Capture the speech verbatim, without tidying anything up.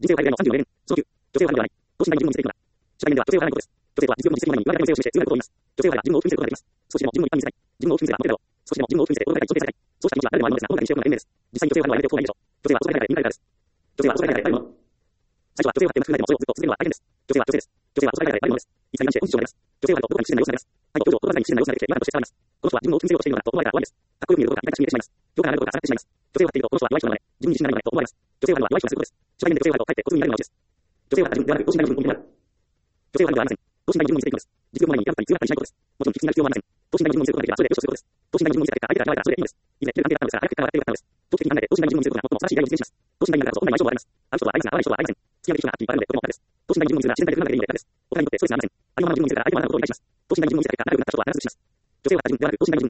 人生を変える未来のさんじゅうよねん、そのきゅう、女性を変えるのではない。等身大の自分を見せていくのだ。初対面では女性を変えないことです。女性とは実力の実績の前に言われた女性を示して強なることを言います。女性を変えれば自分を大きく見せることができます。少しでも自分を一般に見せたい。自分を大きく見せればモテるだろう。少しでも自分を大きく見せて驚かれたり尊敬されたい。そうした気持ちは誰でもあるものですが、今回にしておくのが賢明です。実際に女性を変えるのはやめておく方がいいでしょう。女性は男が変えられる人間です。女性は男が変えられるもの。最初は女性を変えてなくてもそれをずっと続けるのは大変です。女性は女性です。女性は男が変えられるものです。いつになりまして本質上になります。女性を変えるとどこかに不自然な様子になります。はい、と、どうぞ、どこかに不自然な様子が出てきて違和感として伝わります。この人は自分を大きく見せようとしているのだと思われたら終わりです。かっこよく見えることが痛々しく見えてしまいます。評価が上がることが下がってしまいます。女性を張っているとこの人は弱い人なので、自分に自信がないのでと思われます。女性を張るのは弱い人がすることです。初対面で女性を張るとかえって小粒になるのが落ちです。女性を張った自分ではなく、等身大の自分を見るのだ。女性を張るのではありません。等身大の自分を見せていくのです。実力の前に嫌だったり強がったりしないことです。もちろん、卑屈になる必要はありません。等身大の自分を見せることができれば、それでよしとすることです。等身大の自分を見せた結果、相手が嫌われたらそれでいいのです。以前、出る関係だったのですが、早く結果が上がってよかったのです。長期的に考えて、等身大の自分を見せることが最も素晴らしい代を実現します。等身大になるからこそ、本来の相性はあります。合う人は合いますが、合わない人は合いません。付き合う人がはっきり分かるので、とても楽です。等身大の自分を見せるのは自然体で不安定でいいので楽です。お互いにとってストレスがありません。ありのままの自分を見せるから相手もあなたのことを理解します。等身大の自分を見せた結果、仲良くなった人は必ずします。女性は自分ではなく、等身大の